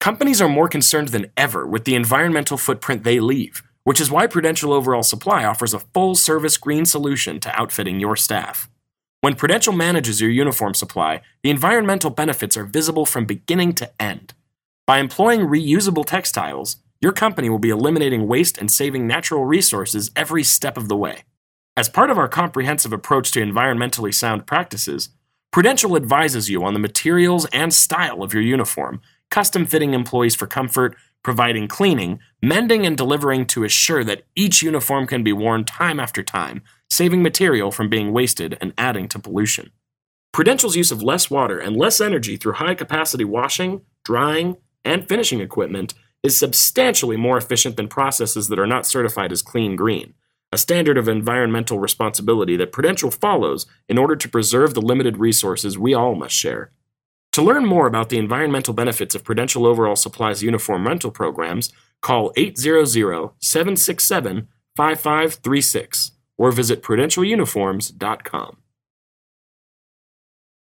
Companies are more concerned than ever with the environmental footprint they leave, which is why Prudential Overall Supply offers a full-service green solution to outfitting your staff. When Prudential manages your uniform supply, the environmental benefits are visible from beginning to end. By employing reusable textiles, your company will be eliminating waste and saving natural resources every step of the way. As part of our comprehensive approach to environmentally sound practices, Prudential advises you on the materials and style of your uniform, custom fitting employees for comfort, providing cleaning, mending, and delivering to assure that each uniform can be worn time after time, saving material from being wasted and adding to pollution. Prudential's use of less water and less energy through high-capacity washing, drying, and finishing equipment is substantially more efficient than processes that are not certified as clean green, a standard of environmental responsibility that Prudential follows in order to preserve the limited resources we all must share. To learn more about the environmental benefits of Prudential Overall Supply's uniform rental programs, call 800-767-5536 or visit prudentialuniforms.com.